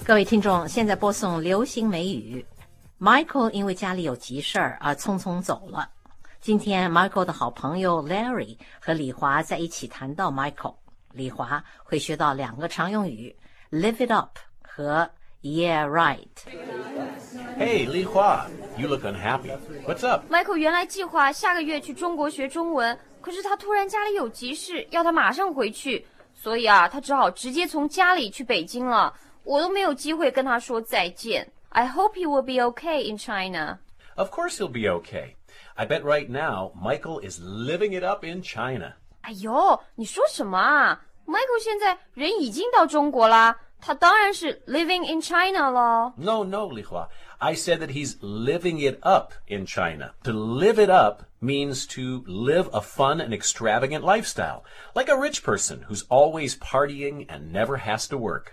各位听众，现在播送流行美语。Michael 因为家里有急事儿而匆匆走了。今天 Michael 的好朋友 Larry 和李华在一起谈到 Michael， 李华会学到2个常用语 Live it up 和 Yeah right。 Hey, Li Hua, you look unhappy. What's up? Michael 原来计划下个月去中国学中文，可是他突然家里有急事，要他马上回去，所以他只好直接从家里去北京了。我都没有机会跟他说再见。I hope he will be okay in China. Of course he'll be okay. I bet right now Michael is living it up in China. 哎呦，你说什么啊？ Michael 现在人已经到中国啦，他当然是 living in China 了。 No, Li Hua. I said that he's living it up in China. To live it up means to live a fun and extravagant lifestyle, like a rich person who's always partying and never has to work.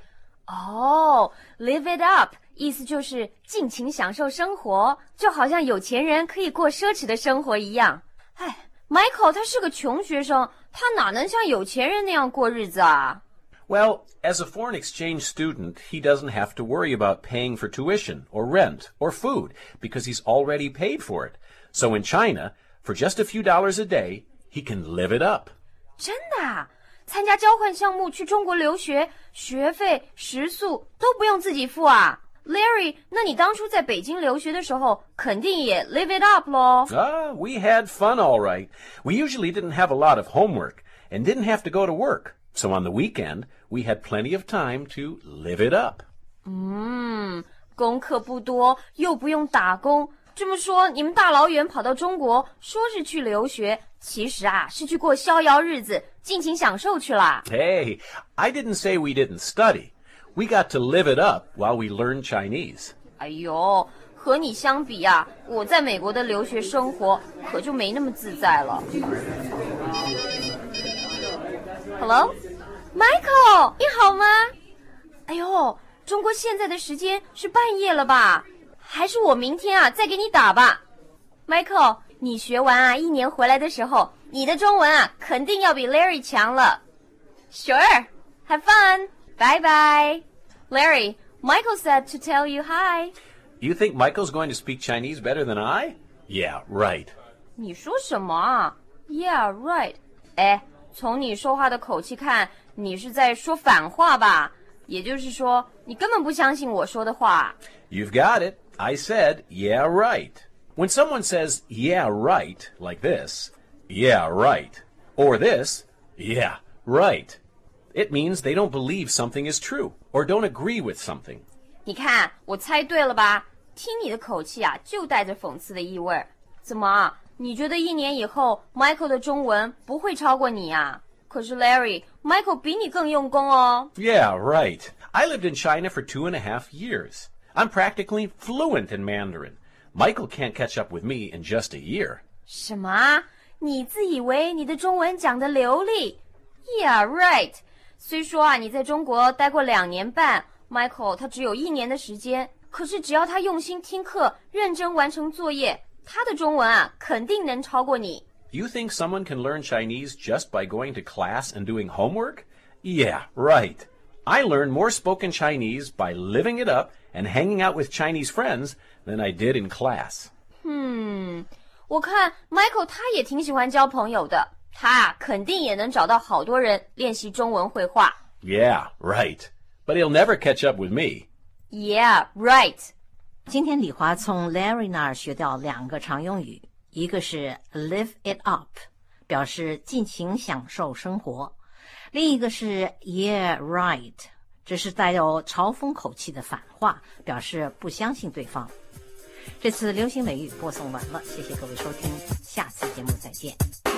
Live it up 意思就是尽情享受生活，就好像有钱人可以过奢侈的生活一样。Michael 他是个穷学生，他哪能像有钱人那样过日子啊？ Well, as a foreign exchange student, he doesn't have to worry about paying for tuition or rent or food because he's already paid for it. So in China, for just a few dollars a day, he can live it up. 真的啊？参加交换项目去中国留学，学费、食宿都不用自己付啊？ Larry， 那你当初在北京留学的时候，肯定也 live it up 咯？ We had fun all right. We usually didn't have a lot of homework and didn't have to go to work. So on the weekend, we had plenty of time to live it up. 功课不多，又不用打工。这么说，你们大老远跑到中国，说是去留学，其实是去过逍遥日子，尽情享受去啦。 Hey, I didn't say we didn't study. We got to live it up while we learned Chinese. 哎呦，和你相比我在美国的留学生活可就没那么自在了。Hello， Michael， 你好吗？哎呦，中国现在的时间是半夜了吧？还是我明天再给你打吧。Michael， 你学完1年回来的时候，你的中文肯定要比 Larry 强了。Sure， have fun， bye bye。Larry, Michael said to tell you hi. You think Michael's going to speak Chinese better than I? Yeah, right. 你说什么啊？ Yeah, right. 从你说话的口气看，你是在说反话吧？也就是说，你根本不相信我说的话。 You've got it. I said, yeah, right. When someone says, yeah, right, like this, yeah, right, or this, yeah, right, it means they don't believe something is true or don't agree with something. 你看，我猜对了吧？听你的口气就带着讽刺的意味。怎么你觉得1年以后 Michael 的中文不会超过你啊？可是 Larry， Michael 比你更用功哦。 Yeah, right. I lived in China for 2.5 years. I'm practically fluent in Mandarin. Michael can't catch up with me in just a year. 什么？你自以为你的中文讲得流利 ？Yeah, right. 虽说你在中国待过2年半 ，Michael 他只有1年的时间，可是只要他用心听课，认真完成作业，他的中文肯定能超过你。 You think someone can learn Chinese just by going to class and doing homework? Yeah, right. I learned more spoken Chinese by living it up and hanging out with Chinese friends than I did in class. 我看 Michael 他也挺喜欢交朋友的，他肯定也能找到好多人练习中文绘画。 Yeah, right. But he'll never catch up with me. Yeah, right. 今天李华从 Larry 那儿学到2个常用语，一个是 live it up， 表示尽情享受生活，另一个是 yeah right， 这是带有嘲讽口气的反话，表示不相信对方。这次流行美语播送完了，谢谢各位收听，下次节目再见。